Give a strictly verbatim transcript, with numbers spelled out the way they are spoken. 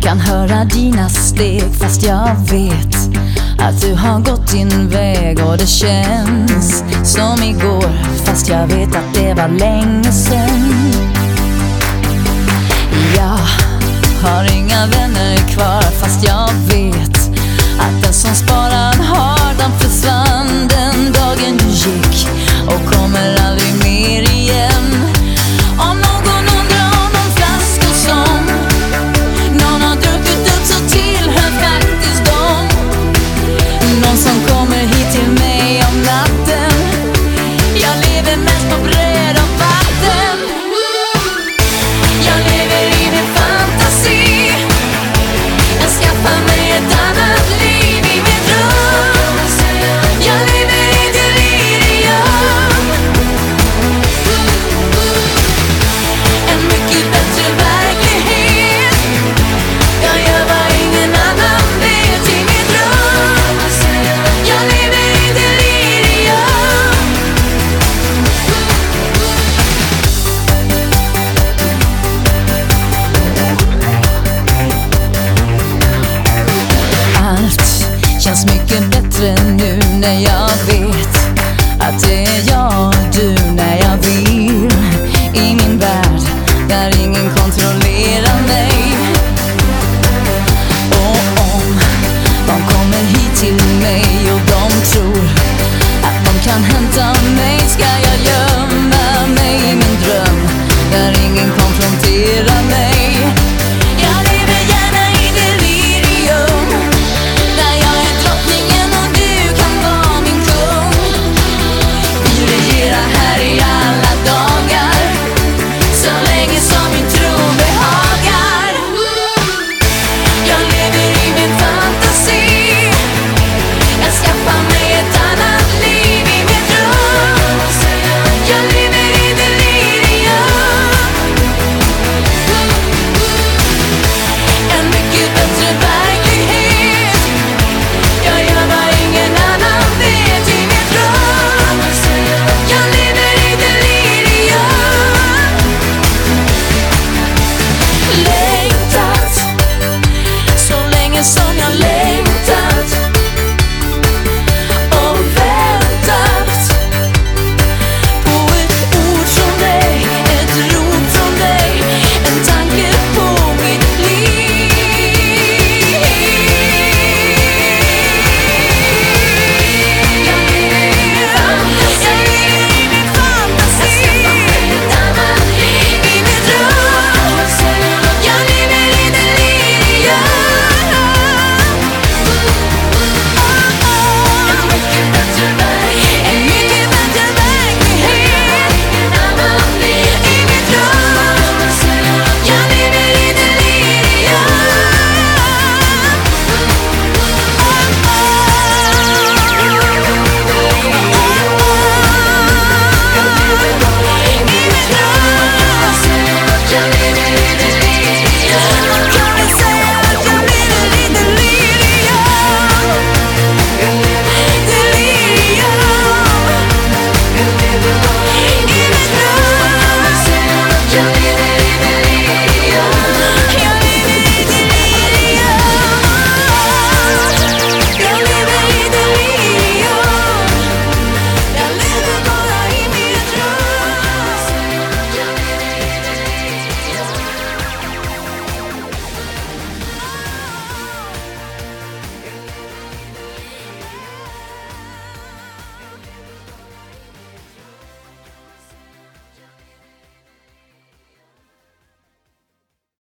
Kan höra dina steg fast jag vet att du har gått din väg. Och det känns som igår fast jag vet att det var länge sen. Jag har inga vänner kvar fast jag vet att den som sparar har, den försvann den dagen du gick och kommer aldrig mer igen. Om någon undrar om de flaskor som någon har druckit upp så tillhör faktiskt dem. Någon som kommer hit till mig om natten. Jag lever mest på bröd och vatten. Jag lever i min fantasi. Jag skaffar mig ett annat liv i min dröm. Jag lever i delirium. En mycket bättre verklighet. Jag gör vad ingen annan vet i min dröm. Jag lever i delirium. Allt känns mycket bättre nu när jag